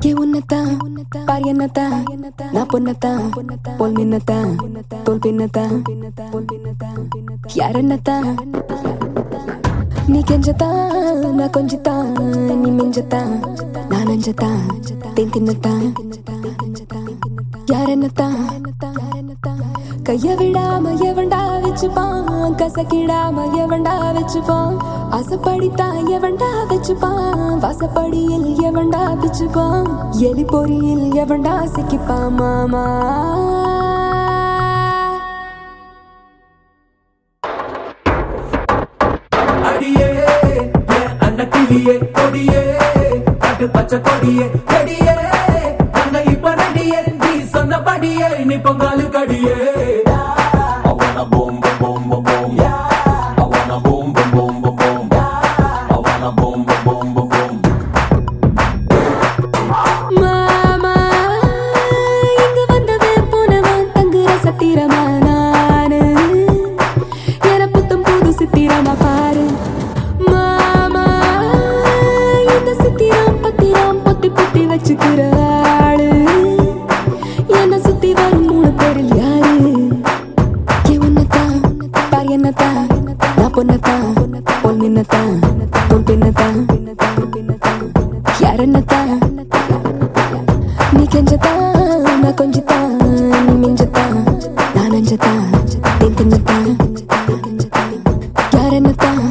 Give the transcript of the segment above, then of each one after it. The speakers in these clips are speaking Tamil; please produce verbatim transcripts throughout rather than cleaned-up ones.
ஏ உன்னதான் பார் என்னதான் நான் பொன்னதான் போல் மின்னதான் தோல் பின்னதான் யார் என்னதான் நீ கெஞ்சதான் நான் கொஞ்சத்தான் நீ மிஞ்சத்தான் நான் அஞ்சத்தான் தேன் தின்னத்தான் யார் என்னதான் கைய விடாம எவன்டா வச்சுப்பான் கசக்கிடாம எவன்டா வச்சுப்பான் ஆசைப்படித்தான் எவன்டா வச்சுப்பான் வாசப்படியில் எவன்டா பிச்சுப்பான் எலி பொறியில் எவன்டா சிக்கிப்பான் மாமா அடியே அண்ண கிளியே கொடியே காட்டு பச்சை கொடியே கொடியே அங்க இப்ப நடியே நீ சொன்னபடியே நீ பொங்காலு கடியே நீ கெஞ்சதான் நான் கொஞ்சத்தான் நீ மிஞ்சத்தான் நான் அஞ்சத்தான் தேன் தின்னத்தான் யார் என்னத்தான்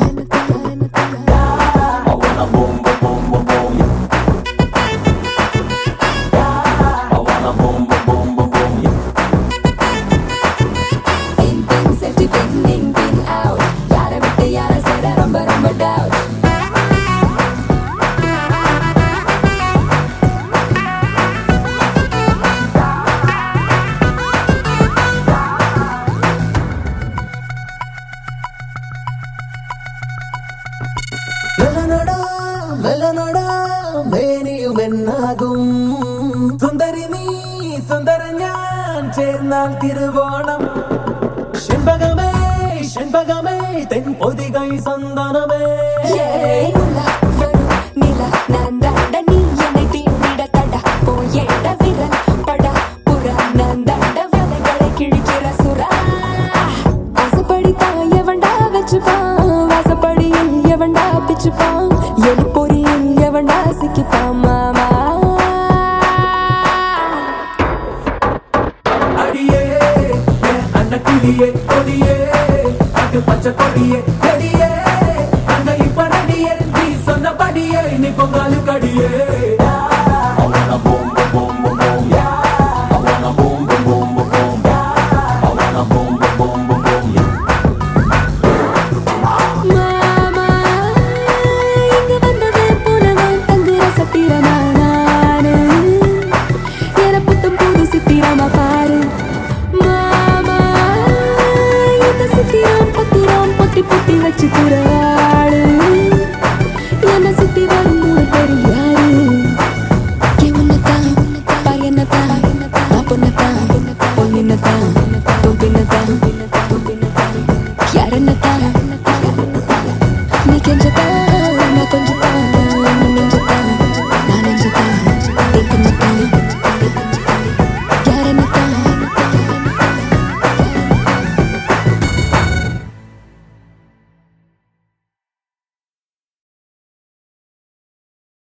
സുന്ദരി നീ സുന്ദര ഞാൻ ചേർന്നാൽ തിരുവോണം ശെൺപകമേ ശെൺപകമേ തെൻ പൊതികൈ സന്താനമേ வாசப்படியில் எவன்டா பிச்சுப்பான் எலி பொறியில் எவன்டா சிக்கிப்பான் மாமா அடியே அண்ண கிளியே கொடியே காட்டு பச்சை கொடியே கொடியே அங்க இப்ப நடியே நீ சொன்னபடியே நீ பொங்காலு கடியே